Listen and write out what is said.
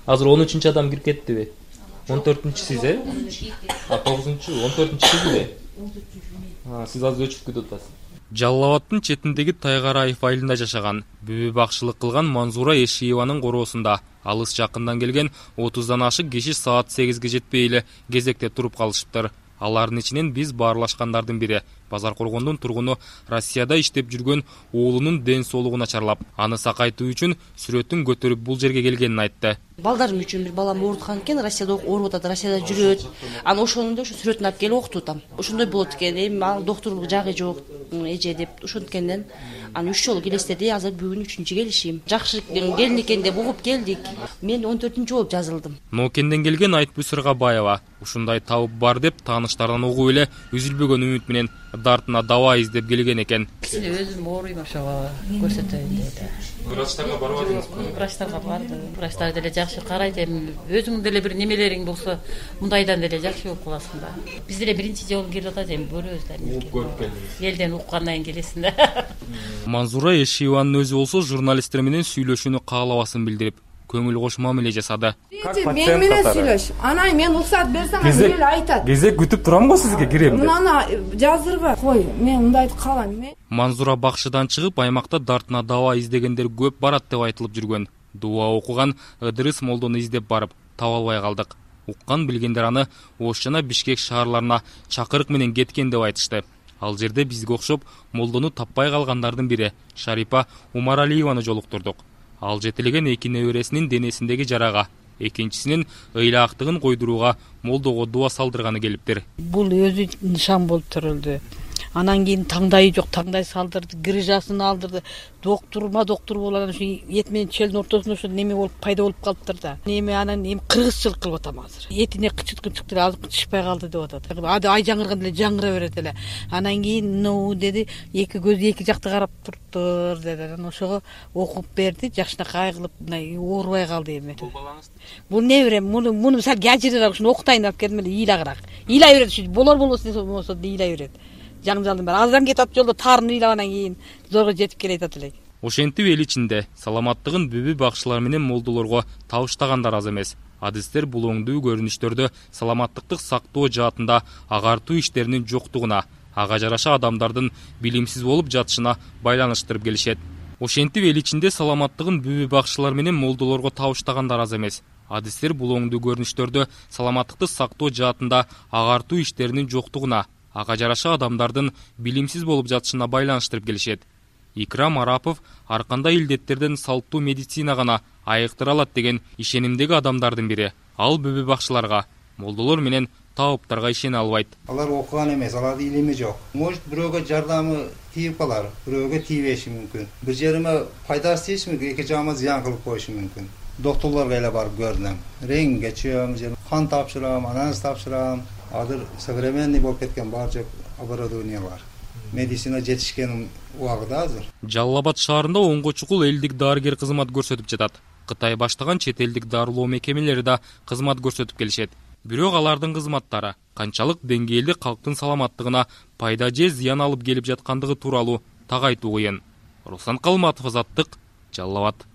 Азыр 13-чі адам кирип кеттиби? 14-сиз, 9-чу, 14-сизби? Сиз азыр өчүп кетип атасыз. Жалал-Абадтын четиндеги Тайгарайев айылында жашаган, бүбү бакчылык кылган Манзура Эшиеванын короосунда алыс жакындан келген 30дан ашык киши саат 8ге жетпей эле кезекте туруп калышыптыр. Алардын ичинен биз баарлашкандардын бири Базаркоргондун тургуну Россияда иштеп жүргөн уулунун ден соолугу начарлап, аны сакайтуу үчүн сүрөтүн көтөрүп бул жерге келгенин айтты. Балдарым үчүн бир балам ооруткан экен, Россияда ооруп атат, Россияда жүрөт. Аны ошондо сүрөтүн алып келип окутуп атам. Ошондой болот экен, эми доктурлук жагы жок, эже деп ошонткенден аны 3 жолу келесиде, азыр бүгүн 3-чү келишим. Жакшы келин экен деп угуп келдик. Мен 14-чү болуп жазылдым. Ноокенден келген Айтбү Сыргабаева ушундай табып бар деп тааныштардан угуп эле үзүлбөгөн үмүт менен дартына дава издеп келген экен. Өзүм ооруйм, ошого көрсөтөйүн деди. Врачтарга барбадыңызбы? Врачтарга бардым. Врачтар деле жакшы карайт, эми өзүң деле бир немелериң болсо, мындайдан деле жакшы болуп каласың да. Биз деле биринчи жолу келип атат, эми көрөбүз да. Көрүп келдиңиз. Элден уккандан кийин келесиң да. Манзура Эшиеванын өзү болсо журналисттер менен сүйлөшүүнү каалабасын билдирип, көңүл кош мамиле жасады. Мен менен сүйлөш. Анан мен уруксат берсем, эл айтат. Кезек күтүп турам го сизге кирем деп. Мына жаздырба. Кой, мен мындайды калам. Манзура бакшыдан чыгып, аймакта дартына дава издегендер көп барат деп айтылып жүргөн. Дуа окуган Ыдырыс молдону издеп барып, таба албай калдык. Уккан билгендер аны Ош жана Бишкек шаарларына чакырык менен кеткен деп айтышты. Ал жерде бизге окшоп молдону таппай калгандардын бири Шарипа Умаралиеваны жолуктурдук. Ал жетилеген эки небересинин денесиндеги жарага, экинчисинин ыйлаактыгын койдурууга молдого дуа салдырганы келиптир. Бул өзү нышан болуп турулду. Анан кийин таңдайы жок, таңдай салдырды, грыжасын алдырды. Доктор болған ушу эт менен челдин ортосунда ушу неме болуп пайда болуп калыптыр да. Неме анан кыргызчылык кылып атам азыр. Этине кычыт деле азыр кычышпай калды деп атат. Ай жаңырган деле жаңыра берет эле. Анан кийин деди, эки көзү эки жакта карап туруптур деди. Анан ошого окуп берди, жакшынакай кылып мындай оорубай калды эми. Бул балаңыз? Бул неберем, муну сал ажырыраак ушуну окутайын деп келдим эле, ыйлагыраак. Ыйлай берет ушу болбосо ыйлай берет. Жаңжалдым бар. Аздан кетип жолдо тарын ыйлагандан кийин зорго жетип келет эле. Ошентип эл ичинде саламаттыгын бүбү бакчылар менен молдолорго табыштагандар аз эмес. Адистер бул оңдуу көрүнүштөрдү саламаттыкты сактоо жаатында агартуу иштеринин жоктугуна, ага жараша адамдардын билимсиз болуп жатышына байланыштырып келишет. Ошентип эл ичинде саламаттыгын бүбү бакчылар менен молдолорго табыштагандар аз эмес. Адистер бул оңдуу көрүнүштөрдү саламаттыкты сактоо жаатында агартуу иштеринин жоктугуна, ага жараша адамдардын билимсиз болуп жатышына байланыштырып келишет. Икрам Арапов ар кандай илдеттерден салттуу медицина гана айыктыра алат деген ишенимдеги адамдардын бири. Ал бүбү бакчыларга, молдолор менен табыптарга ишене албайт. Алар окуган эмес, алардын илими жок. Может, бирөөгө жардамы тийип калар, бирөөгө тийбеши мүмкүн. Бир жериме пайдасы тийиши мүмкүн, эки жагыма зыян кылып коюшу мүмкүн. Доктурларга эле барып көрдүм. Рентгенге чыгам, кан тапшырам, анализ тапшырам. Азыр современный болуп кеткен бар жок оборудование бар. Медицина жетишкен убагында азыр. Жалал-Абад шаарында онго чукул элдик дарыгер кызмат көрсөтүп жатат. Кытай баштаган чет элдик дарылоо мекемелери да кызмат көрсөтүп келишет. Бирок алардын кызматтары канчалык деңгээлде калктын саламаттыгына пайда же зыян алып келип жаткандыгы тууралуу так айтуу кыйын. Руслан Калматов, Азаттык, Жалал-Абад.